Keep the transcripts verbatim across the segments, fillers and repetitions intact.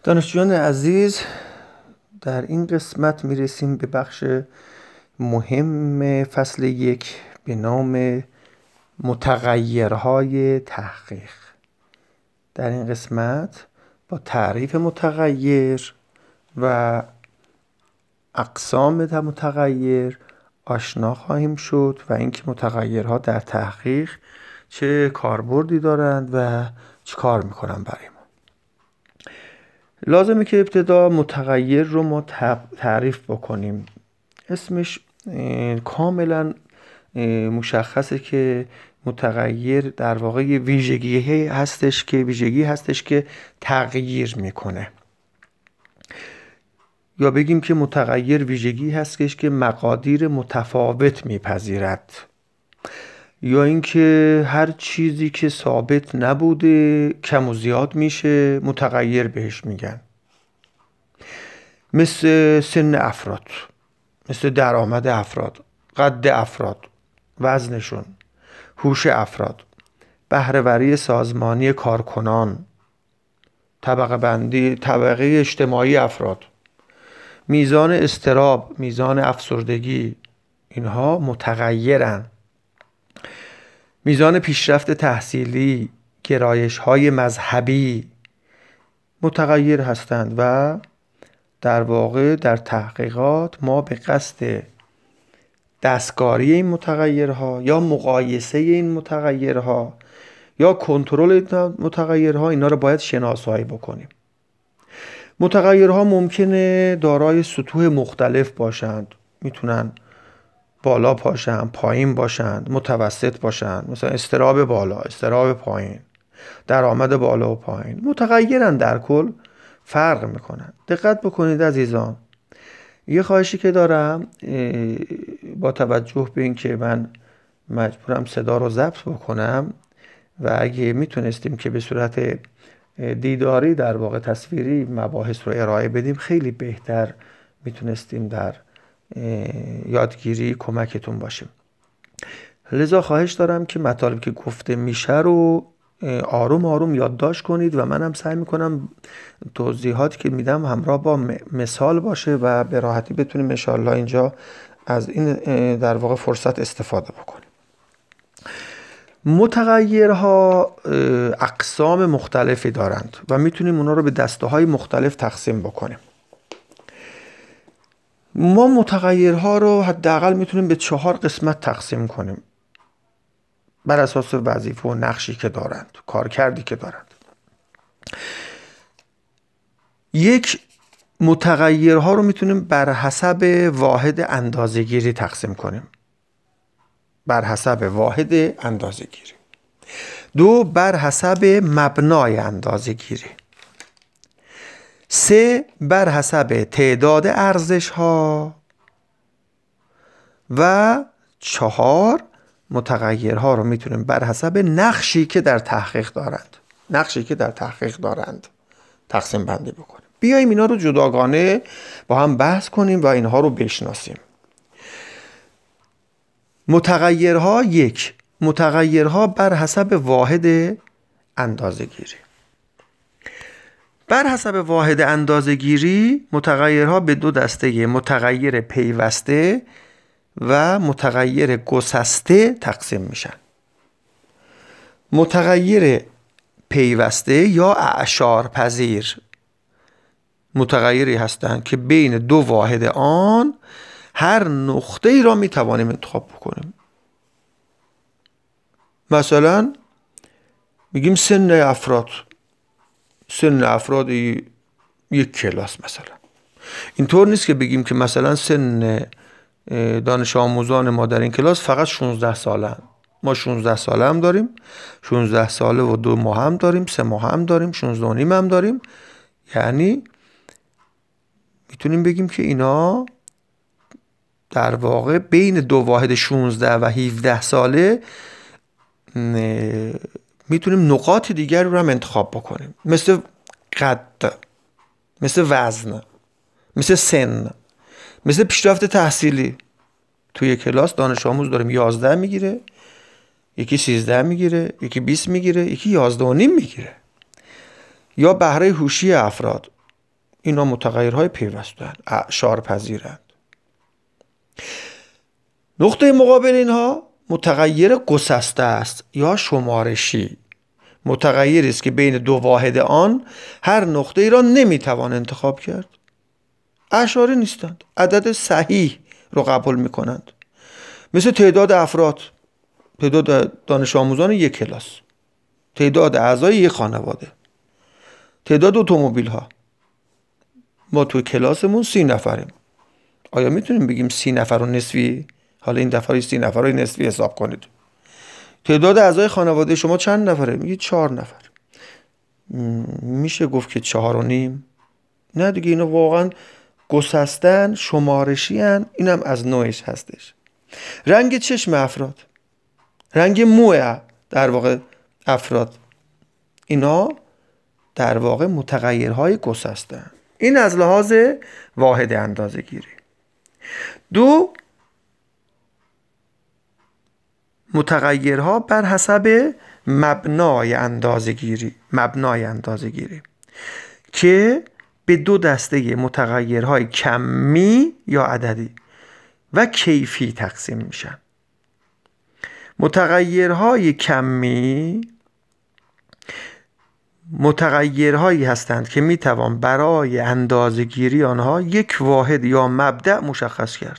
دانشجویان عزیز، در این قسمت میرسیم به بخش مهم فصل یک به نام متغیرهای تحقیق. در این قسمت با تعریف متغیر و اقسام متغیر آشنا خواهیم شد و اینکه متغیرها در تحقیق چه کاربردی دارند و چه کار میکنن برای ما. لازمه که ابتدا متغیر رو ما تعریف بکنیم. اسمش کاملا مشخصه که متغیر در واقع یه ویژگی هستش که ویژگی هستش که تغییر میکنه، یا بگیم که متغیر ویژگی هستش که مقادیر متفاوت میپذیرد، یا اینکه هر چیزی که ثابت نبوده کم و زیاد میشه متغیر بهش میگن. مثل سن افراد، مثل درآمد افراد، قد افراد، وزنشون، هوش افراد، بهره‌وری سازمانی کارکنان، طبقه بندی طبقه اجتماعی افراد، میزان اضطراب، میزان افسردگی، اینها متغیرن. میزان پیشرفت تحصیلی، گرایش‌های مذهبی متغیر هستند و در واقع در تحقیقات ما به قصد دستکاری این متغیرها یا مقایسه این متغیرها یا کنترل این متغیرها اینا رو باید شناسایی بکنیم. متغیرها ممکنه دارای سطوح مختلف باشند، میتونن بالا باشند، پایین باشند، متوسط باشند، مثلا اضطراب بالا، اضطراب پایین، درآمد بالا و پایین، متغیرن، در کل فرق میکنن. دقت بکنید عزیزان، یه خواهشی که دارم با توجه به این که من مجبورم صدا رو ضبط بکنم و اگه میتونستیم که به صورت دیداری در واقع تصویری مباحث رو ارائه بدیم خیلی بهتر میتونستیم در یادگیری کمکتون باشیم. لذا خواهش دارم که مطالبی که گفته میشه رو آروم آروم یادداشت کنید و منم سعی میکنم توضیحاتی که میدم همراه با مثال باشه و به راحتی بتونیم ان شاء الله اینجا از این در واقع فرصت استفاده بکنیم. متغیرها اقسام مختلفی دارند و میتونیم اونا رو به دسته‌های مختلف تقسیم بکنیم. ما متغیرها رو حداقل میتونیم به چهار قسمت تقسیم کنیم بر اساس وظیفه و نقشی که دارند، کارکردی که دارند. یک، متغیرها رو میتونیم بر حسب واحد اندازه‌گیری تقسیم کنیم، بر حسب واحد اندازه‌گیری. دو، بر حسب مبنای اندازه‌گیری. سه، بر حسب تعداد ارزش ها. و چهار، متغیرها رو میتونیم بر حسب نقشی که در تحقیق دارند نقشی که در تحقیق دارند تقسیم بندی بکنیم. بیاییم اینا رو جداگانه با هم بحث کنیم و اینها رو بشناسیم. متغیرها. یک، متغیرها بر حسب واحد اندازه‌گیری. بر حسب واحد اندازه‌گیری متغیرها به دو دسته متغیر پیوسته و متغیر گسسته تقسیم میشن. متغیر پیوسته یا اعشارپذیر متغیری هستند که بین دو واحد آن هر نقطه ای را میتوانیم انتخاب بکنیم. مثلا میگیم سن افراد، سن افراد یک کلاس مثلا. اینطور نیست که بگیم که مثلا سن دانش آموزان ما در این کلاس فقط شانزده ساله. ما شانزده ساله هم داریم، شانزده ساله و دو ماه هم داریم، سه ماه هم داریم، شانزده و نیم هم داریم. یعنی میتونیم بگیم که اینا در واقع بین دو واحد شانزده و هفده ساله میتونیم نقاط دیگر رو هم انتخاب بکنیم، مثل قد، مثل وزن، مثل سن، مثل پیشرفت تحصیلی. توی کلاس دانش آموز داریم یازده میگیره، یکی سیزده میگیره، یکی بیست میگیره، یکی یازده و نیم میگیره. یا بهره هوشی افراد، اینا متغیرهای پیوسته‌اند، اعشار پذیرند. نقطه مقابل اینها متغیر گسسته است یا شمارشی. متغیری است که بین دو واحد آن هر نقطه ای را نمیتوان انتخاب کرد. اعشاری نیستند، عدد صحیح رو قبول میکنند. مثل تعداد افراد، تعداد دانش آموزان یک کلاس، تعداد اعضای یک خانواده، تعداد اتومبیل ها. ما توی کلاسمون سی نفریم. آیا میتونیم بگیم سی نفر و نصفی؟ حالا این دفعه سی نفر و نصفی حساب کنید. تعداد اعضای خانواده شما چند نفره؟ میگید چهار نفر. میشه گفت که چهار و نیم؟ نه دیگه، اینا واقعا گسستن، شمارشی هن. اینم از نوعش هستش. رنگ چشم افراد، رنگ موه در واقع افراد، اینا در واقع متغیرهای گسسته هن. این از لحاظ واحد اندازه گیری. دو، متغیرها بر حسب مبنای اندازه گیری مبنای اندازه گیری که به دو دسته متغیرهای کمی یا عددی و کیفی تقسیم میشن. متغیرهای کمی متغیرهایی هستند که میتوان برای اندازه گیری آنها یک واحد یا مبدأ مشخص کرد.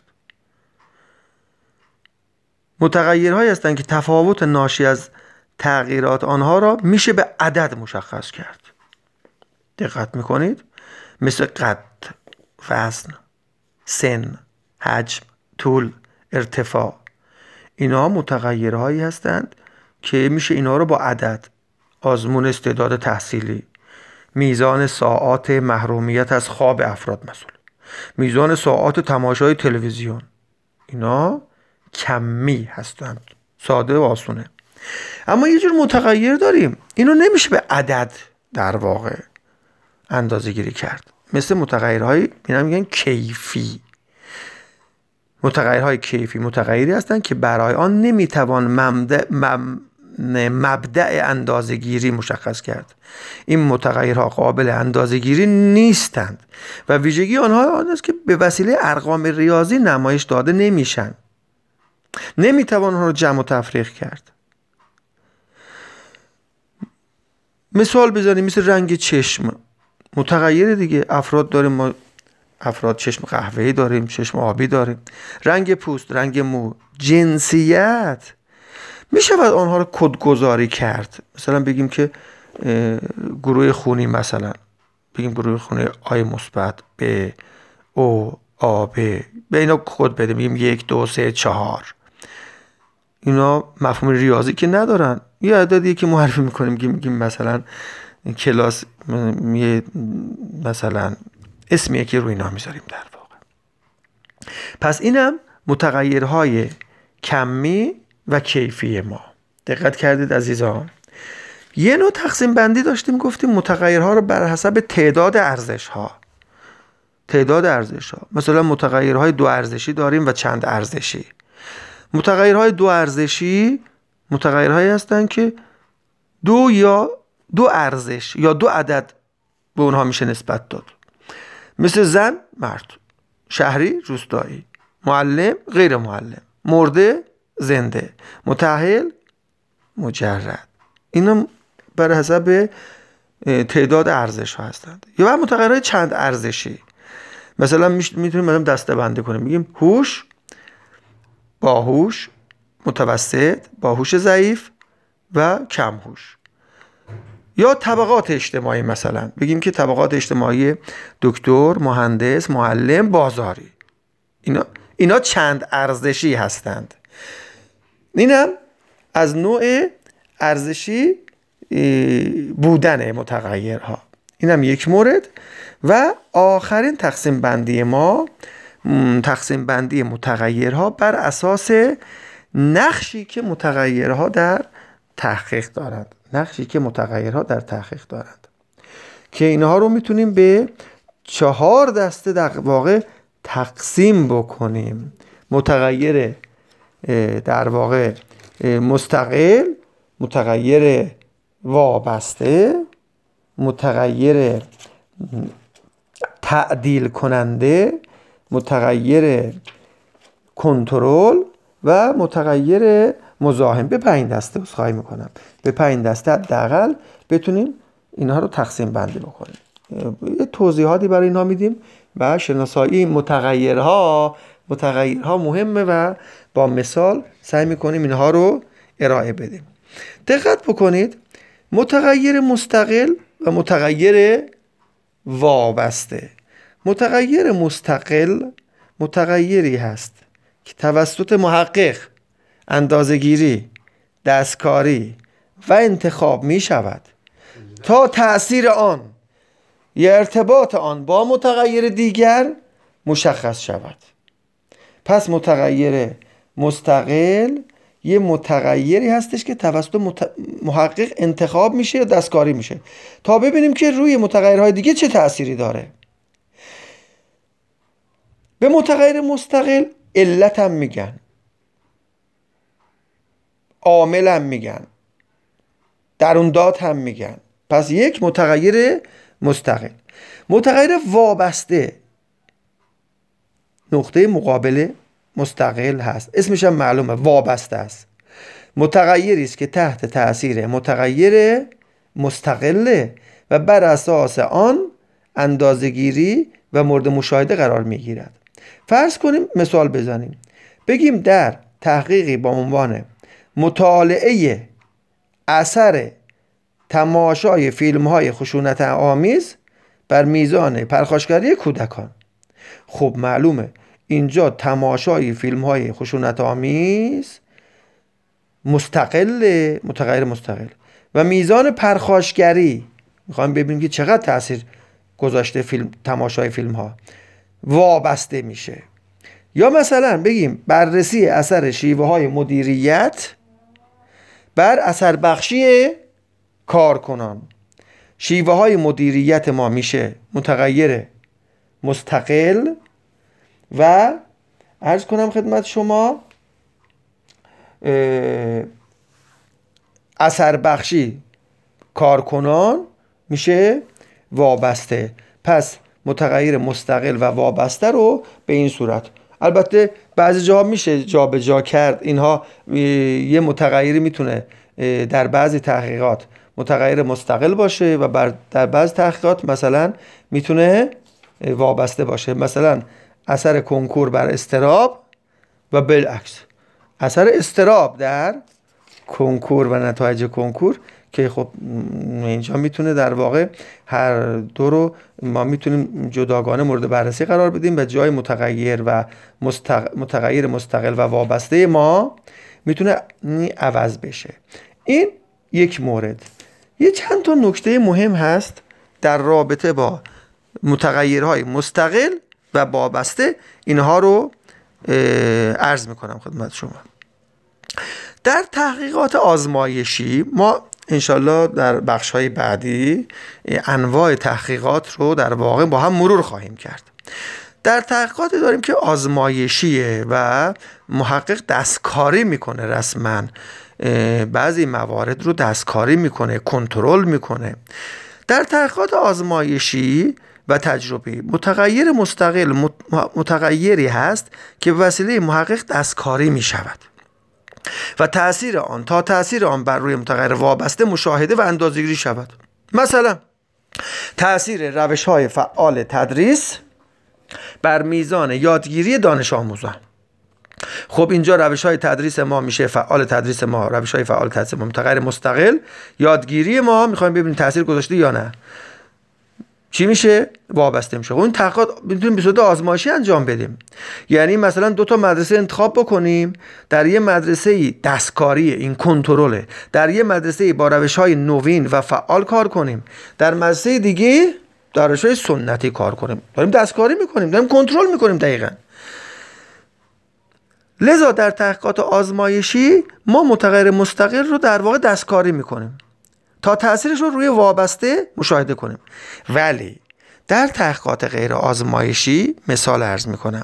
متغیرهایی هستند که تفاوت ناشی از تغییرات آنها را میشه به عدد مشخص کرد. دقت میکنید؟ مثل قد، وزن، سن، حجم، طول، ارتفاع. اینا متغیرهایی هستند که میشه اینا رو با عدد، آزمون استعداد تحصیلی، میزان ساعات محرومیت از خواب افراد مثلا، میزان ساعات تماشای تلویزیون، اینا کمی هستند. ساده و آسونه. اما یه جور متغیر داریم، اینو نمیشه به عدد در واقع اندازه گیری کرد. مثل متغیرهای اینا میگن کیفی. متغیرهای کیفی متغیری هستند که برای آن نمیتوان مبدأ مبدأ اندازه گیری مشخص کرد. این متغیرها قابل اندازه گیری نیستند و ویژگی آنها آن است که به وسیله ارقام ریاضی نمایش داده نمیشن. نمیتوان آنها رو جمع و تفریق کرد. مثال بزنیم، مثل رنگ چشم، متغیر دیگه. افراد داریم، ما افراد چشم قهوه‌ای داریم، چشم آبی داریم. رنگ پوست، رنگ مو، جنسیت، میشه باید آنها رو کدگذاری کرد. مثلا بگیم که گروه خونی، مثلا بگیم گروه خونی آی مثبت، ب، او، آ، ب، به اینا کد بدیم، بگیم یک، دو، سه، چهار. اینا مفهوم ریاضی که ندارن. یه عددی که معرفی میکنیم، میگیم مثلا کلاس، مثلا اسمیه که روی اینا میذاریم در واقع. پس اینم متغیرهای کمی و کیفی ما. دقت کردید عزیزان؟ یه نوع تقسیم بندی داشتیم، گفتیم متغیرها رو بر حسب تعداد ارزش ها. تعداد ارزش ها، مثلا متغیرهای دو ارزشی داریم و چند ارزشی. متغیرهای دو ارزشی متغیرهایی هستند که دو یا دو ارزش یا دو عدد به اونها میشه نسبت داد. مثل زن، مرد، شهری، روستایی، معلم، غیر معلم، مرده، زنده، متأهل، مجرد. اینا بر حسب تعداد ارزش ها هستند. یا بعد متغیرهای چند ارزشی، مثلا میتونیم مثلا دسته بندی کنیم، میگیم هوش، باهوش، متوسط، باهوش ضعیف و کم هوش. یا طبقات اجتماعی، مثلا بگیم که طبقات اجتماعی دکتر، مهندس، معلم، بازاری. اینا اینا چند ارزشی هستند. اینم از نوع ارزشی بودن متغیرها. اینم یک مورد. و آخرین تقسیم بندی ما، تقسیم بندی متغیرها بر اساس نقشی که متغیرها در تحقیق دارند. نقشی که متغیرها در تحقیق دارند که اینها رو میتونیم به چهار دسته در واقع تقسیم بکنیم. متغیر در واقع مستقل، متغیر وابسته، متغیر تعدیل کننده، متغیر کنترل و متغیر مزاحم. به پنج دسته عذرخواهی میکنم به پنج دسته حداقل بتونیم اینها رو تقسیم بندی بکنیم. یه توضیحاتی برای اینها میدیم و شناسایی متغیرها متغیرها مهمه و با مثال سعی میکنیم اینها رو ارائه بدیم. دقت بکنید، متغیر مستقل و متغیر وابسته. متغیر مستقل متغیری هست که توسط محقق اندازه‌گیری، دستکاری و انتخاب می شود تا تأثیر آن یا ارتباط آن با متغیر دیگر مشخص شود. پس متغیر مستقل یه متغیری هستش که توسط مت... محقق انتخاب میشه یا دستکاری میشه تا ببینیم که روی متغیرهای دیگه چه تأثیری داره. به متغیر مستقل علت هم میگن، عامل هم میگن، درون‌دات هم میگن. پس یک متغیر مستقل. متغیر وابسته نقطه مقابل مستقل هست، اسمش هم معلومه، وابسته است. متغیری است که تحت تأثیر متغیر مستقله و بر اساس آن اندازه‌گیری و مورد مشاهده قرار میگیرد. فرض کنیم مثال بزنیم، بگیم در تحقیقی با عنوان مطالعه اثر تماشای فیلم‌های خشونت آمیز بر میزان پرخاشگری کودکان. خب معلومه اینجا تماشای فیلم‌های خشونت آمیز مستقل، متغیر مستقل، و میزان پرخاشگری میخوایم ببینیم که چقدر تأثیر گذاشته فیلم، تماشای فیلم‌ها، وابسته میشه. یا مثلا بگیم بررسی اثر شیوه‌های مدیریت بر اثر بخشی کارکنان. شیوه‌های مدیریت ما میشه متغیر مستقل و عرض کنم خدمت شما اثر بخشی کارکنان میشه وابسته. پس متغیر مستقل و وابسته رو به این صورت، البته بعضی جاها میشه جا به جا کرد اینها. یه متغیری میتونه در بعضی تحقیقات متغیر مستقل باشه و در بعضی تحقیقات مثلا میتونه وابسته باشه. مثلا اثر کنکور بر اضطراب و بالعکس، اثر اضطراب در کنکور و نتایج کنکور، که خب اینجا میتونه در واقع هر دو رو ما میتونیم جداگانه مورد بررسی قرار بدیم و جای متغیر و مستق... متغیر مستقل و وابسته ما میتونه عوض بشه. این یک مورد. یه چند تا نکته مهم هست در رابطه با متغیرهای مستقل و وابسته، اینها رو عرض میکنم خدمت شما. در تحقیقات آزمایشی ما انشالله در بخش‌های بعدی انواع تحقیقات رو در واقع با هم مرور خواهیم کرد. در تحقیقات داریم که آزمایشیه و محقق دستکاری میکنه، رسما بعضی موارد رو دستکاری میکنه، کنترل میکنه. در تحقیقات آزمایشی و تجربی متغیر مستقل متغیری هست که به وسیله محقق دستکاری میشود و تأثیر آن تا تأثیر آن بر روی متغیر وابسته مشاهده و اندازه‌گیری شود. مثلا تأثیر روش‌های فعال تدریس بر میزان یادگیری دانش آموزان. خب اینجا روش‌های تدریس ما میشه فعال تدریس ما، روش‌های فعال تدریس ما متغیر مستقل، یادگیری ما میخوایم ببینیم تأثیر گذاشته یا نه، چی میشه؟ وابسته میشه. اون تحقیقات میتونیم به صورت آزمایشی انجام بدیم. یعنی مثلا دو تا مدرسه انتخاب بکنیم، در یه مدرسه دستکاری، این کنترله، در یه مدرسه با روش‌های نوین و فعال کار کنیم، در مدرسه دیگه در روش‌های سنتی کار کنیم. داریم دستکاری میکنیم، داریم کنترل میکنیم. دقیقاً. لذا در تحقیقات آزمایشی ما متغیر مستقل رو در واقع دستکاری میکنیم تا تأثیرش رو روی وابسته مشاهده کنیم. ولی در تحقیقات غیر آزمایشی مثال عرض میکنم،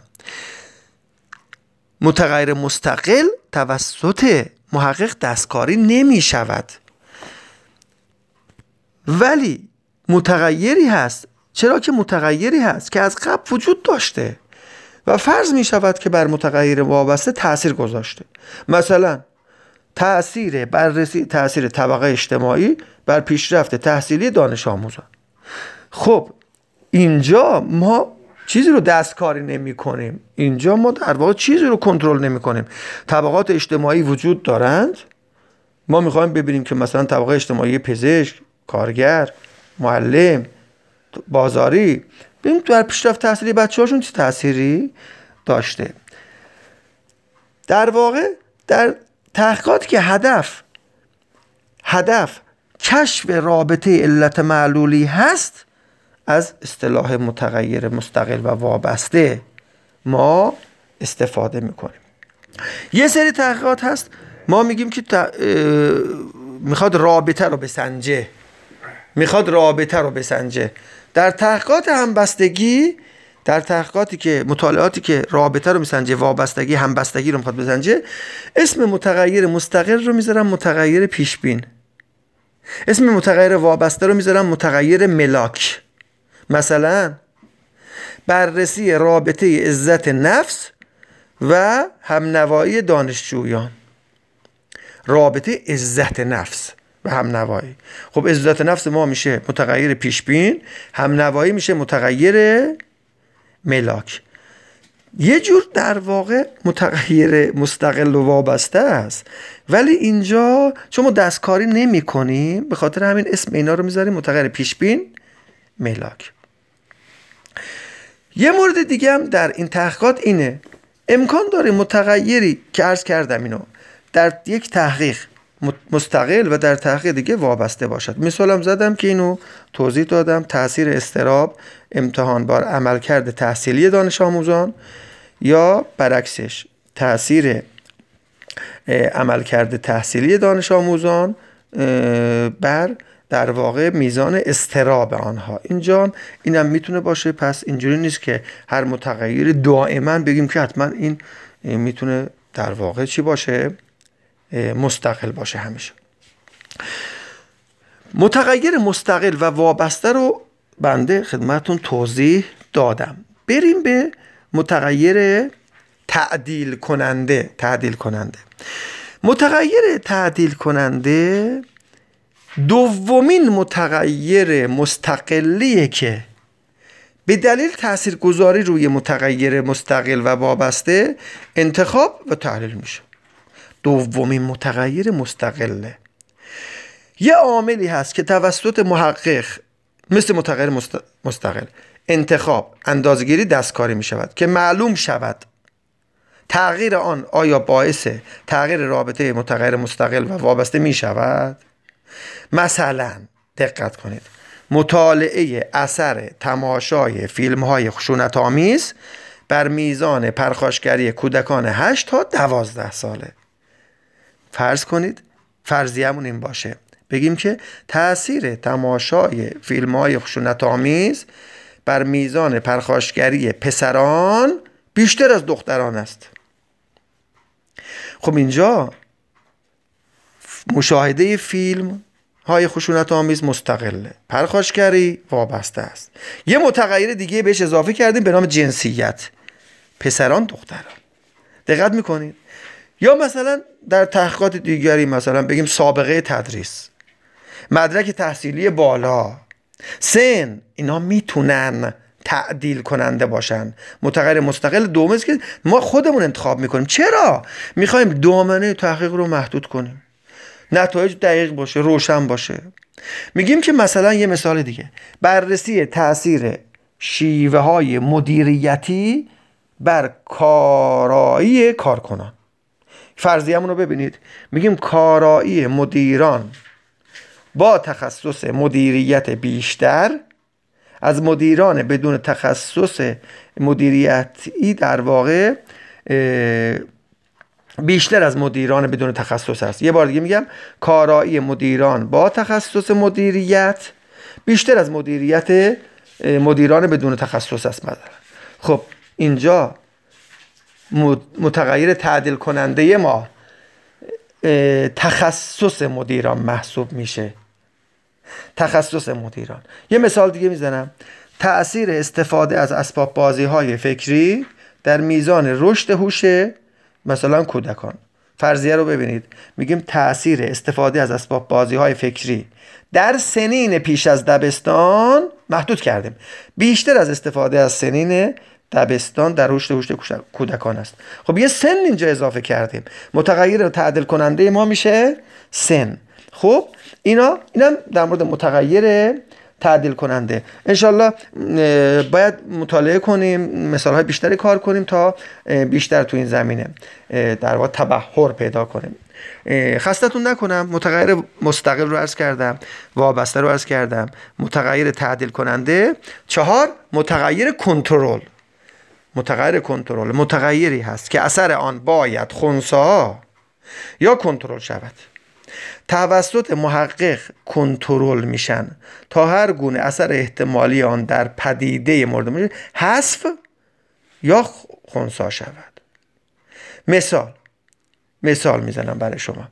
متغیر مستقل توسط محقق دستکاری نمی شود، ولی متغیری هست چرا که متغیری هست که از قبل وجود داشته و فرض می شود که بر متغیر وابسته تأثیر گذاشته. مثلا تأثیر بررسی تأثیر طبقه اجتماعی بر پیشرفت تحصیلی دانش آموزان. خب اینجا ما چیزی رو دستکاری نمی کنیم، اینجا ما در واقع چیزی رو کنترل نمی کنیم. طبقات اجتماعی وجود دارند، ما میخوایم ببینیم که مثلا طبقه اجتماعی پزشک، کارگر، معلم، بازاری، ببینیم در پیشرفت تحصیلی بچه هاشون چه تأثیری داشته. در واقع در تحقیقات که هدف هدف کشف رابطه علت معلولی هست، از اصطلاح متغیر مستقل و وابسته ما استفاده میکنیم. یه سری تحقیقات هست ما میگیم که میخواد رابطه رو بسنجه میخواد رابطه رو بسنجه در تحقیقات همبستگی، در تحقیقاتی که مطالعاتی که رابطه رو میسنجه، وابستگی، همبستگی رو میخواد بسنجه، اسم متغیر مستقل رو میذارم متغیر پیشبین، اسم متغیر وابسته رو میذارم متغیر ملاک. مثلا بررسی رابطه عزت نفس و همنوایی دانشجویان. رابطه عزت نفس و همنوایی، خب عزت نفس ما میشه متغیر پیشبین، همنوایی میشه متغیر ملاک. یه جور در واقع متغیر مستقل و وابسته است، ولی اینجا چون ما دستکاری نمی کنیم به خاطر همین اسم اینا رو میذاریم متغیر پیشبین، ملاک. یه مورد دیگه هم در این تحقیقات اینه، امکان داره متغیری که عرض کردم اینو در یک تحقیق مستقل و در تحقیق دیگه وابسته باشد. مثالم زدم که اینو توضیح دادم، تأثیر اضطراب امتحان بر عملکرد تحصیلی دانش آموزان، یا برعکسش تأثیر عملکرد تحصیلی دانش آموزان بر در واقع میزان اضطراب آنها. اینجا اینم میتونه باشه. پس اینجوری نیست که هر متغیر دائما بگیم که حتما این میتونه در واقع چی باشه، مستقل باشه همیشه. متغیر مستقل و وابسته رو بنده خدمتون توضیح دادم. بریم به متغیر تعدیل کننده. تعدیل کننده متغیر تعدیل کننده دومین متغیر مستقلیه که به دلیل تاثیرگذاری روی متغیر مستقل و وابسته انتخاب و تحلیل میشه. دومین متغیر مستقله. یه عاملی هست که توسط محقق مثل متغیر مستقل انتخاب، اندازه‌گیری، دستکاری می شود که معلوم شود تغییر آن آیا باعث تغییر رابطه متغیر مستقل و وابسته می شود. مثلا دقت کنید، مطالعه اثر تماشای فیلم های خشونت آمیز بر میزان پرخاشگری کودکان هشت تا دوازده ساله. فرض کنید فرضیه‌مون این باشه، بگیم که تأثیر تماشای فیلم های خشونت آمیز بر میزان پرخاشگری پسران بیشتر از دختران است. خب اینجا مشاهده فیلم های خشونت آمیز مستقله، پرخاشگری وابسته است. یه متغیر دیگه بهش اضافه کردیم به نام جنسیت، پسران دختران. دقت میکنید؟ یا مثلا در تحقیقات دیگری مثلا بگیم سابقه تدریس، مدرک تحصیلی بالا، سن، اینا میتونن تعدیل کننده باشن. متغیر مستقل دوم است که ما خودمون انتخاب میکنیم. چرا؟ میخوایم دامنه تحقیق رو محدود کنیم، نتایج دقیق باشه، روشن باشه. میگیم که مثلا یه مثال دیگه، بررسی تأثیر شیوه های مدیریتی بر کارایی کارکنان. فرضیه‌مون رو ببینید، میگیم کارایی مدیران با تخصص مدیریت بیشتر از مدیران بدون تخصص مدیریتی در واقع بیشتر از مدیران بدون تخصص است. یه بار دیگه میگم کارایی مدیران با تخصص مدیریت بیشتر از مدیریت مدیران بدون تخصص است مثلا. خب اینجا متغیر تعدیل کننده ما تخصص مدیران محسوب میشه. تخصص مدیران. یه مثال دیگه میزنم، تأثیر استفاده از اسباب بازی های فکری در میزان رشد هوش مثلا کودکان. فرضیه رو ببینید، میگیم تأثیر استفاده از اسباب بازی های فکری در سنین پیش از دبستان محدود کردیم، بیشتر از استفاده از سنین دبستان در رشد هوش کودکان است. خب یه سن اینجا اضافه کردیم، متغیر تعدیل کننده ما میشه سن. خب اینا اینم در مورد متغیر تعدیل کننده. انشالله باید مطالعه کنیم، مثال های بیشتری کار کنیم تا بیشتر تو این زمینه در واقع تبحر پیدا کنیم. خستتون نکنم، متغیر مستقل رو عرض کردم، وابسته رو عرض کردم، متغیر تعدیل کننده. چهار، متغیر کنترل. متغیر کنترل متغیری هست که اثر آن باید خنثی یا کنترل شود، توسط محقق کنترل میشن تا هر گونه اثر احتمالی آن در پدیده مورد مورد حذف یا خنثی شود. مثال مثال میزنم برای شما.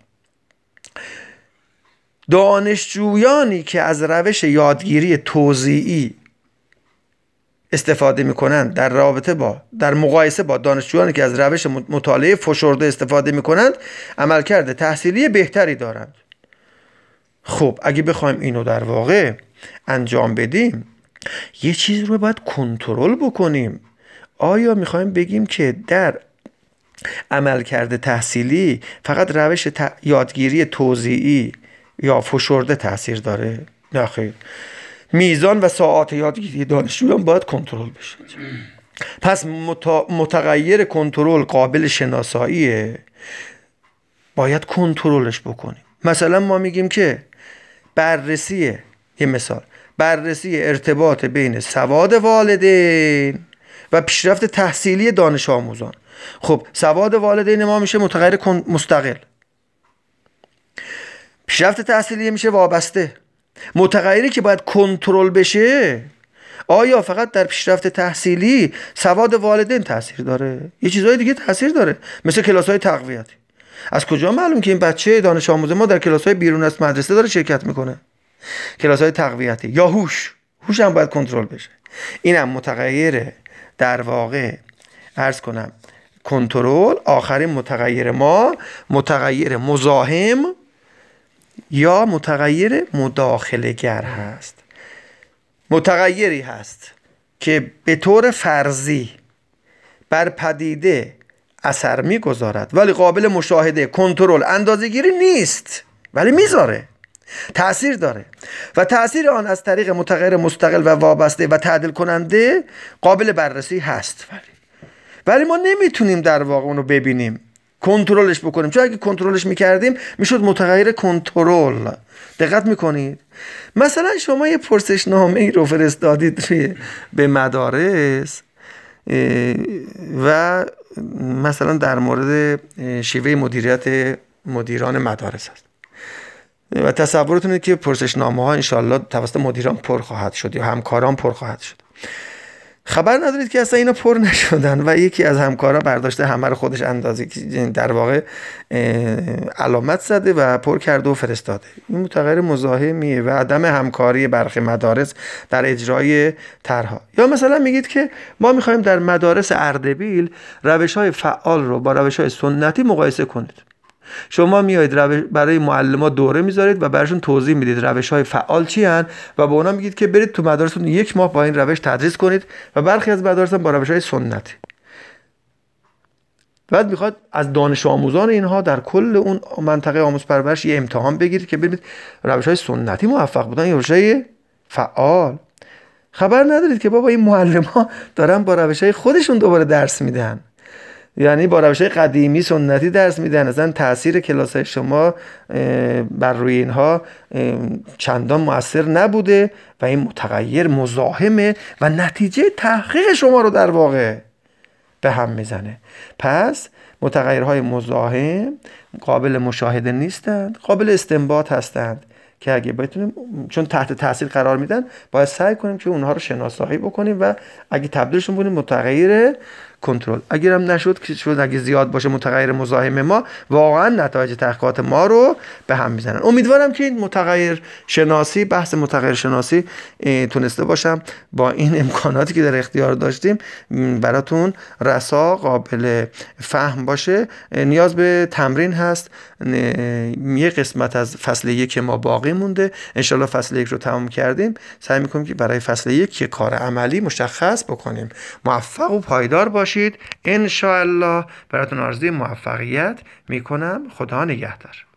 دانشجویانی که از روش یادگیری توزیعی استفاده میکنند در رابطه با در مقایسه با دانشجویانی که از روش مطالعه فشرده استفاده میکنند عملکرد تحصیلی بهتری دارند. خب اگه بخوایم اینو در واقع انجام بدیم، یه چیز رو باید کنترل بکنیم. آیا میخوایم بگیم که در عملکرد تحصیلی فقط روش ت... یادگیری توزیعی یا فشرده تاثیر داره؟ نه خیر، میزان و ساعات یادگیری دانشجویان باید کنترل بشه. پس متغیر کنترل قابل شناساییه، باید کنترلش بکنیم. مثلا ما میگیم که بررسی، یه مثال، بررسی ارتباط بین سواد والدین و پیشرفت تحصیلی دانش آموزان. خب سواد والدین ما میشه متغیر مستقل، پیشرفت تحصیلی میشه وابسته. متغیری که باید کنترل بشه، آیا فقط در پیشرفت تحصیلی سواد والدین تاثیر داره؟ یه چیزهای دیگه تاثیر داره، مثل کلاس‌های تقویتی. از کجا معلوم که این بچه دانش آموز ما در کلاس‌های بیرون از مدرسه داره شرکت میکنه؟ کلاس‌های تقویتی. یا هوش، هوش هم باید کنترل بشه. اینم متغیر در واقع عرض کنم کنترل. آخرین متغیر ما متغیر مزاحم یا متغیر مداخله‌گر هست. متغیری هست که به طور فرضی بر پدیده اثر میگذارد ولی قابل مشاهده، کنترل، اندازه‌گیری نیست، ولی میذاره، تأثیر داره و تأثیر آن از طریق متغیر مستقل و وابسته و تعدیل کننده قابل بررسی هست. ولی ولی ما نمیتونیم در واقع اونو ببینیم، کنترلش بکنیم، چون اگه کنترلش میکردیم میشد متغیر کنترل. دقت میکنید؟ مثلا شما یه پرسشنامه ای رو فرستادید به مدارس و مثلا در مورد شیوه مدیریت مدیران مدارس است و تصورتون اینه که پرسشنامه ها انشالله توسط مدیران پر خواهد شد یا همکاران پر خواهد شد. خبر ندارید که اصلا اینا پر نشدن و یکی از همکارا برداشته همه رو خودش اندازه در واقع علامت زده و پر کرده و فرستاده. این متغیر مزاحمیه و عدم همکاری برخی مدارس در اجرای طرح‌ها. یا مثلا میگید که ما میخوایم در مدارس اردبیل روش‌های فعال رو با روش‌های سنتی مقایسه کنید. شما میایید برای معلم‌ها دوره میذارید و براشون توضیح میدید روش‌های فعال چی هن و به اونا میگید که برید تو مدارستون یک ماه با این روش تدریس کنید و برخی از مدارس با روش‌های سنتی. بعد میخواد از دانش آموزان اینها در کل اون منطقه آموز پرورش یه امتحان بگیرید که ببینید روش‌های سنتی موفق بودن یا روش‌های فعال. خبر ندارید که بابا این معلم‌ها دارن با روش‌های خودشون دوباره درس میدن، یعنی با روش‌های قدیمی سنتی درس میدن. اصلا تاثیر کلاس‌های شما بر روی اینها چندان مؤثر نبوده و این متغیر مزاحمه و نتیجه تحقیق شما رو در واقع به هم میزنه. پس متغیرهای مزاحم قابل مشاهده نیستند، قابل استنباط هستند که اگه بتونیم، چون تحت تاثیر قرار میدن، باید سعی کنیم که اونها رو شناسایی بکنیم و اگه تبدیلشون کنیم متغیر کنترل. اگرم نشد که شد، اگه زیاد باشه متغیر مزاحم ما، واقعا نتایج تحقیقات ما رو به هم میزنن. امیدوارم که این متغیر شناسی، بحث متغیر شناسی تونسته باشم با این امکاناتی که در اختیار داشتیم براتون رسا، قابل فهم باشه. نیاز به تمرین هست. یه قسمت از فصل یک ما باقی مونده، انشالله فصل یک رو تمام کردیم. سعی میکنیم که برای فصل یک یه کار عملی مشخص بکنیم. موفق و پایدار باشید. انشالله براتون آرزوی موفقیت میکنم. خدا نگهدار.